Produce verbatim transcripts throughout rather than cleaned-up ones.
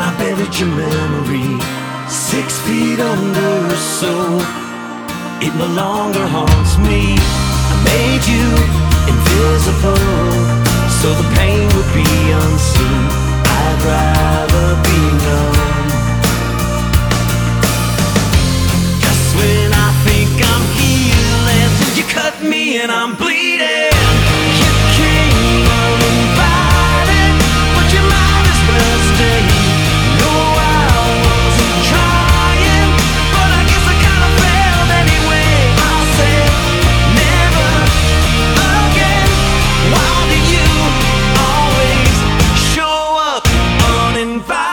I buried your memory six feet under, so it no longer haunts me. I made you invisible, so the pain would be unseen. I'd rather be numb. Just when I think I'm healing, you cut me and I'm bleeding. You came uninvited, but you might as well stay. No, I wasn't trying, but I guess I kinda failed anyway. I'll say never again. Why do you always show up uninvited?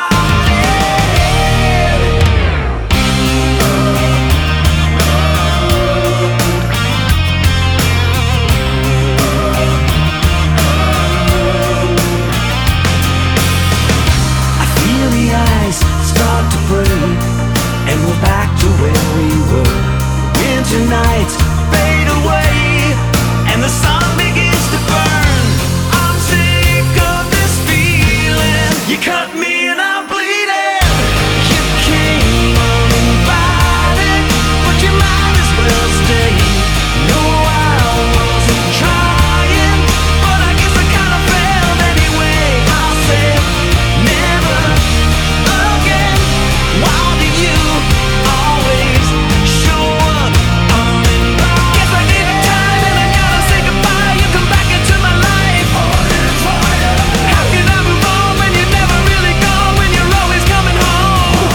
I feel the ice start to break, and we're back to where we were. Winter nights fade away, and the sun begins to burn. I'm sick of this feeling. You cut me and I'm bleeding. You came uninvited, but you might as well stay. No, I wasn't trying, but I guess I kinda failed anyway. I'll say never again. Why do you always show up uninvited? Guess I gave it time and I gotta say goodbye. You come back into my life. How can I move on when you're never really gone, when you're always coming home?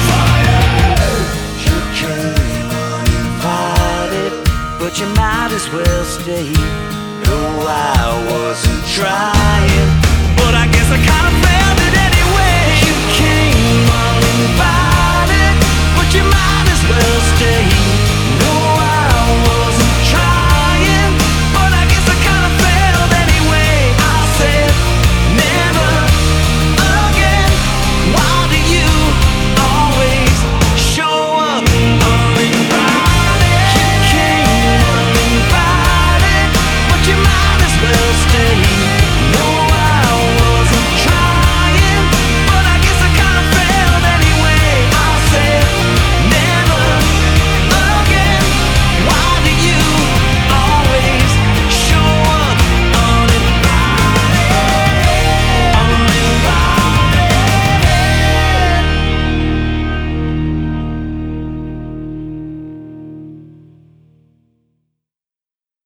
You came uninvited, but you might as well stay. No, I wasn't trying.